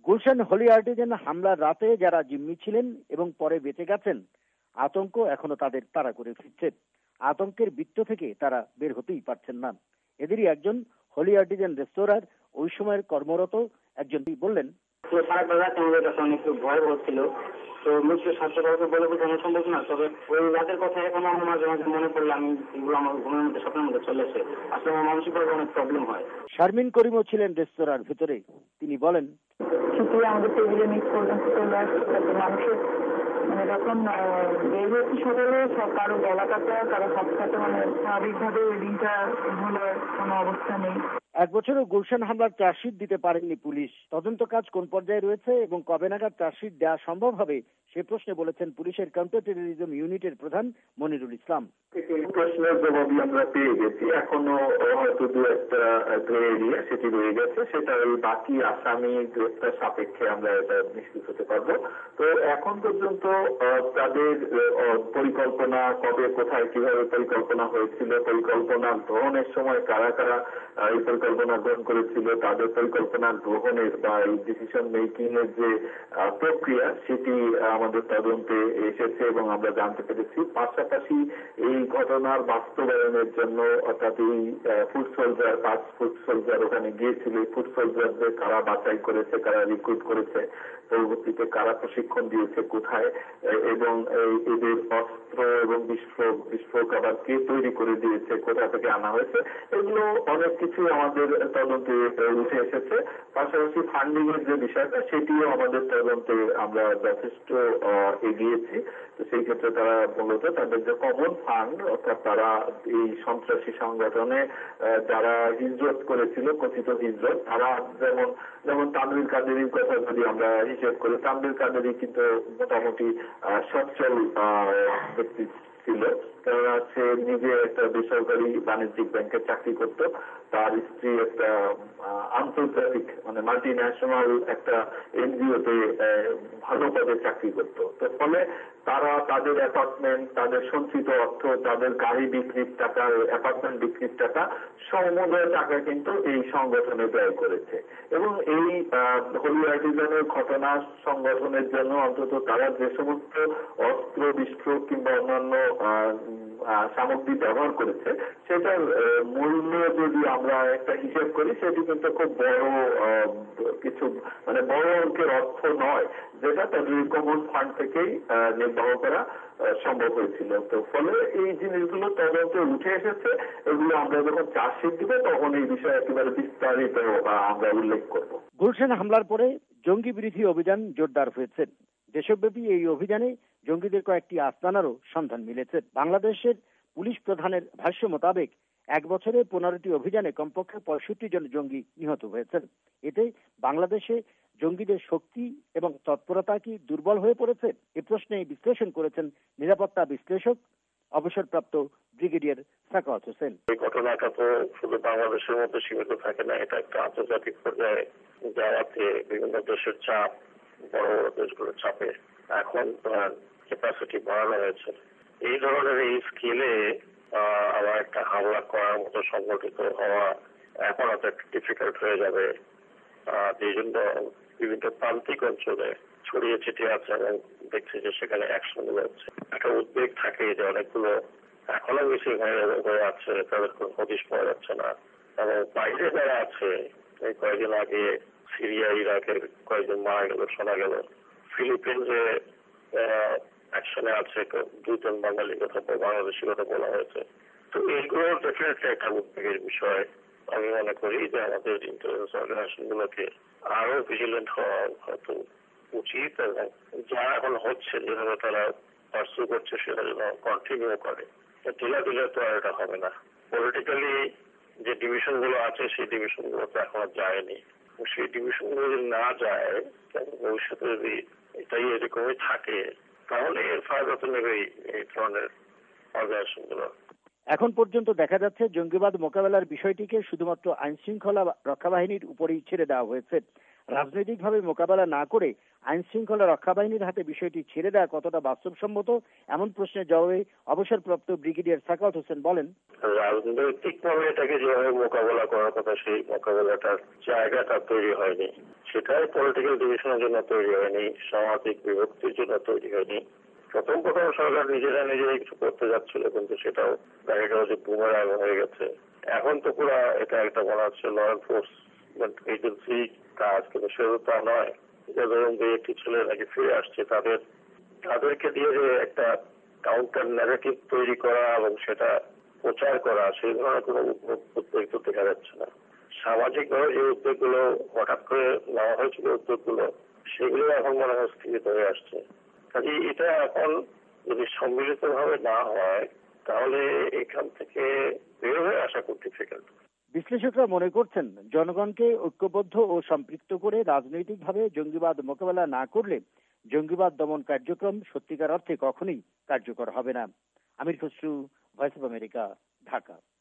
Gulshan Holey Artisan হামলার রাতে যারা জিম্মি ছিলেন এবং পরে বেঁচে গেছেন, আতঙ্ক এখনো তাদের তাড়া করে ফিরছে। আতঙ্কের বৃত্ত থেকে তারা বের হতেই পারছেন না। এদেরই একজন হোলি আর্টিজান রেস্তোরাঁর ওই সময়ের কর্মরত একজন বললেন, সারা রাত আমাদের কাছে অনেক ভয় হচ্ছিল। তো মুখে স্বাস্থ্য কাউকে বলে বোঝানো সম্ভব না, তবে ওই রাতের কথা এখন আমার মাঝে মাঝে মনে পড়লে আমি এগুলো আমার ঘুমের মধ্যে স্বপ্নের মধ্যে চলে আসে। আসলে আমার মানসিকভাবে অনেক প্রবলেম হয়। শারমিন করিমও ছিলেন রেস্তোরাঁর ভিতরে। তিনি বলেন, আমাদের টেবিলে মিট পর্যন্ত চলে আসছে মানুষের, মানে যখন বের হয়েছি সকালে কারো গলা কাটা, কারো হাত কাটা, মানে স্বাভাবিকভাবে ওই দিনটা ভোলার কোনো অবস্থা নেই। এক বছরও গুলশান হামলার চার্জশিট দিতে পারেনি পুলিশ। তদন্ত কাজ কোন পর্যায়ে রয়েছে এবং কবে নাগাদ চার্জশিট দেওয়া সম্ভব হবে সে প্রশ্নে বলেছেন পুলিশের কাউন্টার টেররিজম ইউনিটের প্রধান মনিরুল ইসলাম। প্রশ্নের জবাবই আমরা পেয়ে গেছি, এখনো হয়তো দু একটা গ্রে এরিয়া সেটি রয়ে গেছে, সেটা ওই বাকি আসামি গ্রেফতার সাপেক্ষে আমরা এটা নিশ্চিত হতে পারবো। তো এখন পর্যন্ত তাদের পরিকল্পনা কবে কোথায় কিভাবে পরিকল্পনা হয়েছিল, পরিকল্পনা গ্রহণের সময় কারা কারা এই পরিকল্পনা গ্রহণ করেছিল, তাদের পরিকল্পনা গ্রহণের বা এই ডিসিশন মেকিং এর যে প্রক্রিয়া সেটি আমাদের তদন্তে এসেছে এবং আমরা জানতে পেরেছি। পাশাপাশি এই ঘটনার বাস্তবায়নের জন্য অর্থাৎ এই ফুড সোলজার 5 ফুড সোলজার ওখানে গিয়েছিল, ফুড সোলজারদের কারা বাছাই করেছে, কারা রিক্রুট করেছে, পরবর্তীতে কারা প্রশিক্ষণ দিয়েছে কোথায়, এবং এদের অস্ত্র এবং বিস্ফোরক আবার কে তৈরি করে দিয়েছে, কোথা থেকে আনা হয়েছে, এগুলো অনেক কিছু আমাদের তদন্তে উঠে এসেছে। পাশাপাশি ফান্ডিং এর যে বিষয়টা সেটিও আমাদের তদন্তে আমরা যথেষ্ট এগিয়েছি। তো সেই ক্ষেত্রে তারা মূলত তাদের যে কমন ফান্ড, অর্থাৎ তারা এই সন্ত্রাসী সংগঠনে যারা হিজরত করেছিল, কথিত হিজরত, তারা যেমন তানভীর কাদেরীর কথা যদি আমরা হিসেব করি, তানভীর কাদেরী কিন্তু মোটামুটি সচ্ছল ব্যক্তি ছিল। কেননা সে নিজে একটা বেসরকারি বাণিজ্যিক ব্যাংকে চাকরি করত, তার স্ত্রী একটা আন্তর্জাতিক মানে মাল্টি ন্যাশনাল একটা এনজিওতে ভালো পদে চাকরি করত। তো ফলে তারা তাদের অ্যাপার্টমেন্ট, তাদের সঞ্চিত অর্থ, তাদের গাড়ি বিক্রির টাকা, অ্যাপার্টমেন্ট বিক্রির টাকা, সমুদয় টাকা কিন্তু এই সংগঠনে ব্যয় করেছে। এবং এই হোলি আর্টিজানের ঘটনা সংগঠনের জন্য অন্তত তারা যে সমস্ত অস্ত্র, বিস্ফোরক কিংবা অন্যান্য সামগ্রী ব্যবহার করেছে সেটার মূল্য যদি আমরা একটা হিসেব করি, সেটি কিন্তু খুব বড় কিছু মানে বড় অঙ্কের অর্থ নয়, যেটা তাদের কমন ফান্ড থেকেই নির্বাহ করা সম্ভব হয়েছিল। তো ফলে এই জিনিসগুলো তদন্তে উঠে এসেছে। এগুলো আমরা যখন চার্জশিট দিব তখন এই বিষয়ে একেবারে বিস্তারিত আমরা উল্লেখ করব। গুলশান হামলার পরে জঙ্গি বিরোধী অভিযান জোরদার হয়েছে। দেশব্যাপী এই অভিযানে জঙ্গিদের কয়েকটি আস্তানারও সন্ধান মিলেছে। বাংলাদেশের পুলিশ প্রধানের ভাষ্য মোতাবেক এক বছরে 15টি অভিযানে কমপক্ষে 65 জন জঙ্গি নিহত হয়েছেন। এতে বাংলাদেশে জঙ্গিদের শক্তি এবং তৎপরতা কি দুর্বল হয়ে পড়েছে? এ প্রশ্নে বিশ্লেষণ করেছেন নিরাপত্তা বিশ্লেষক অবসরপ্রাপ্ত ব্রিগেডিয়ার সাখাওয়াত হোসেন। এই ঘটনাটা তো শুধু বাংলাদেশের মধ্যে সীমিত থাকে না, এটা একটা আন্তর্জাতিক পর্যায়ে যাওয়াতে বিভিন্ন দেশের চাপ, বড় বড় দেশগুলোর চাপে এখন ক্যাপাসিটি বাড়ানো হয়েছে। এই ধরনের এই স্কেলে আবার একটা হামলা করার মতো সংগঠিত হওয়া এখন অত একটু ডিফিকাল্ট হয়ে যাবে। এই জন্য বিভিন্ন প্রান্তিক অঞ্চলে ছড়িয়ে ছিটিয়ে আছে এবং দেখছি যে সেখানে অ্যাকশন হচ্ছে। একটা উদ্বেগ থাকে যে অনেকগুলো এখনো বেশি হয়ে আছে, তাদের কোনো হদিশ পাওয়া যাচ্ছে না। এবং বাইরে যারা আছে, এই কয়েকদিন আগে সিরিয়া, ইরাকের কয়েকজন মারা গেল, শোনা গেল। ফিলিপিন্সে অ্যাকশনে আছে 2 জন বাঙালি কথা, বাংলাদেশি কথা বলা হয়েছে। তো এইগুলো ডেফিনেটলি একটা উদ্বেগের বিষয়। আমি মনে করি যে আমাদের ইন্টেলিজেন্স অর্গানাইজেশন গুলোকে আরো ভিজিলেন্ট হওয়া হয়তো উচিত, এবং যা এখন হচ্ছে যেভাবে তারা পার্সু করছে সেটা যেন কন্টিনিউ করে। ঢিলা তো আর এটা হবে না। পলিটিক্যালি যে ডিভিশন গুলো আছে সেই ডিভিশন গুলো তো এখন যায়নি। সেই ডিভিশন গুলো যদি না যায়, ভবিষ্যতে যদি এটাই এরকমই থাকে, তাহলে এর ফায়দা তো নেবেই এই ধরনের অর্গানাইজেশন গুলো। এখন পর্যন্ত দেখা যাচ্ছে জঙ্গিবাদ মোকাবেলার বিষয়টিকে শুধুমাত্র আইন শৃঙ্খলা রক্ষা বাহিনীর উপরেই ছেড়ে দেওয়া হয়েছে। রাজনৈতিকভাবে মোকাবেলা না করে আইন শৃঙ্খলা রক্ষা বাহিনীর হাতে বিষয়টি ছেড়ে দেওয়া কতটা বাস্তবসম্মত, এমন প্রশ্নের জবাবে অবসরপ্রাপ্ত ব্রিগেডিয়ার সাখাওয়াত হোসেন বলেন, রাজনৈতিকভাবে এটাকে যেভাবে মোকাবেলা করার কথা সেই মোকাবেলাটার জায়গাটা তৈরি হয়নি, সেটাই পলিটিক্যাল ডিভিশনের জন্য তৈরি হয়নি, সামাজিক বিভক্তির জন্য তৈরি হয়নি। প্রথম সরকার নিজেরাই কিছু করতে যাচ্ছিল, কিন্তু সেটাও দেখা গেল যে বুমেরাং হয়ে গেছে। এখন তো পুরো এটা একটা বলা হচ্ছে ল এনফোর্সমেন্ট এজেন্সি কাজ, কিন্তু সেটা তা নয়। এটা ধরুন যে একটি ছেলে নাকি ফিরে আসছে, তাদেরকে দিয়ে যে একটা কাউন্টার ন্যারেটিভ তৈরি করা এবং সেটা প্রচার করা, সেই ধরনের কোনো উদ্যোগ তো দেখা যাচ্ছে না। সামাজিকভাবে যে উদ্যোগগুলো হঠাৎ করে নেওয়া হয়েছিল, উদ্যোগগুলো সেগুলো এখন মনে হয় স্থগিত হয়ে আসছে। কাজে এটা এখন যদি সম্মিলিতভাবে না হয় তাহলে এখান থেকে বের হয়ে আসা খুব ডিফিকাল্ট। বিশ্লেষকরা মনে করছেন, জনগণকে ঐক্যবদ্ধ ও সম্পৃক্ত করে রাজনৈতিকভাবে জঙ্গিবাদ মোকাবেলা না করলে জঙ্গিবাদ দমন কার্যক্রম সত্যিকার অর্থে কখনোই কার্যকর হবে না। Amir Khasru, voice of America, Dhaka.